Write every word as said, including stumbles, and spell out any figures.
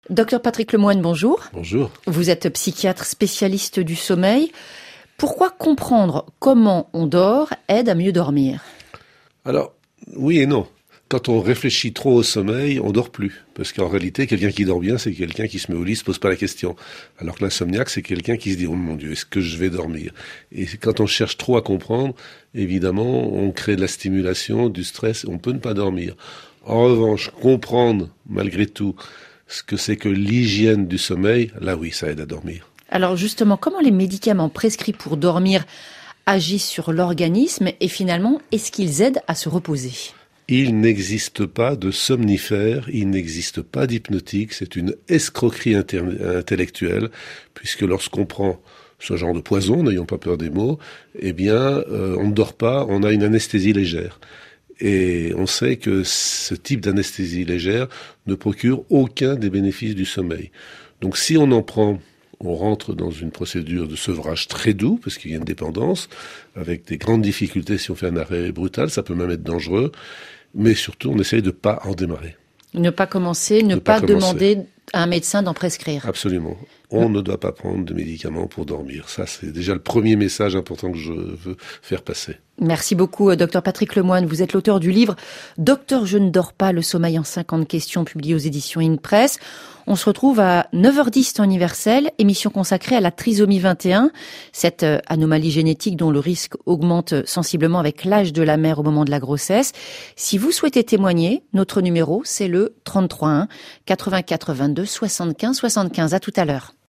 Docteur Patrick Lemoine, bonjour. Bonjour. Vous êtes psychiatre spécialiste du sommeil. Pourquoi comprendre comment on dort aide à mieux dormir ? Alors, oui et non. Quand on réfléchit trop au sommeil, on dort plus. Parce qu'en réalité, quelqu'un qui dort bien, c'est quelqu'un qui se met au lit, se pose pas la question. Alors que l'insomniaque, c'est quelqu'un qui se dit « Oh mon Dieu, est-ce que je vais dormir ?» Et quand on cherche trop à comprendre, évidemment, on crée de la stimulation, du stress, on peut ne pas dormir. En revanche, comprendre, malgré tout, ce que c'est que l'hygiène du sommeil, là oui, ça aide à dormir. Alors justement, comment les médicaments prescrits pour dormir agissent sur l'organisme et finalement, est-ce qu'ils aident à se reposer ? Il n'existe pas de somnifère, il n'existe pas d'hypnotique, c'est une escroquerie inter- intellectuelle, puisque lorsqu'on prend ce genre de poison, n'ayons pas peur des mots, eh bien, euh, on ne dort pas, on a une anesthésie légère. Et on sait que ce type d'anesthésie légère ne procure aucun des bénéfices du sommeil. Donc si on en prend, on rentre dans une procédure de sevrage très doux, parce qu'il y a une dépendance, avec des grandes difficultés si on fait un arrêt brutal, ça peut même être dangereux, mais surtout on essaye de ne pas en démarrer. Ne pas commencer, ne, ne pas, pas demander à un médecin d'en prescrire. Absolument. On ne doit pas prendre de médicaments pour dormir. Ça, c'est déjà le premier message important que je veux faire passer. Merci beaucoup, docteur Patrick Lemoine. Vous êtes l'auteur du livre « Docteur, je ne dors pas, le sommeil en cinquante questions » publié aux éditions InPress. On se retrouve à neuf heures dix temps universel, émission consacrée à la trisomie vingt et un, cette anomalie génétique dont le risque augmente sensiblement avec l'âge de la mère au moment de la grossesse. Si vous souhaitez témoigner, notre numéro, c'est le trente-trois un quatre-vingt-quatre vingt-deux soixante-quinze soixante-quinze. À tout à l'heure.